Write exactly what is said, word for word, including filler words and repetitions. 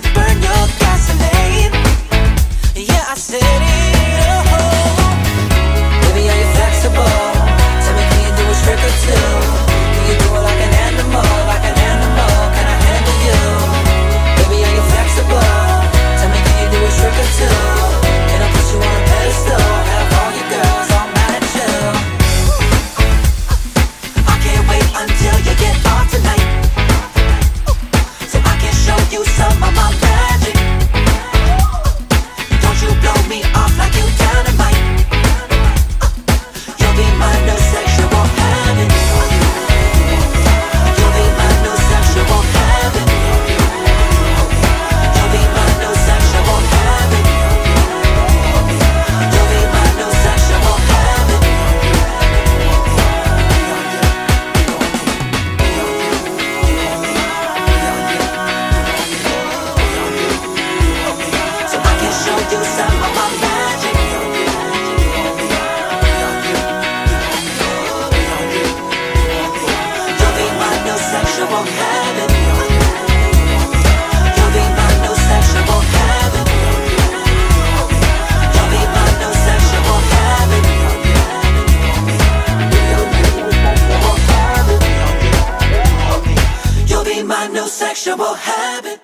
burn your gasoline. Yeah, I said it. Oh, baby, are you flexible? Tell me, can you do a trick or two? Can you do it like an animal, like an animal? Can I handle you? Baby, are you flexible? Tell me, can you do a trick or two? Can I put you on a pedestal? Have all your girls all mad at you. I can't wait until you get off tonight, so I can show you some of my magic. Don't you blow me off like you dynamite. You'll be my new sexual habit. You'll be my new sexual habit. You'll be my new sexual habit. You'll be my new sexual habit. So I can show you some of my magic. You'll be my new sexual habit. You'll be my new sexual habit. You'll be my new sexual habit. You'll be my new sexual habit.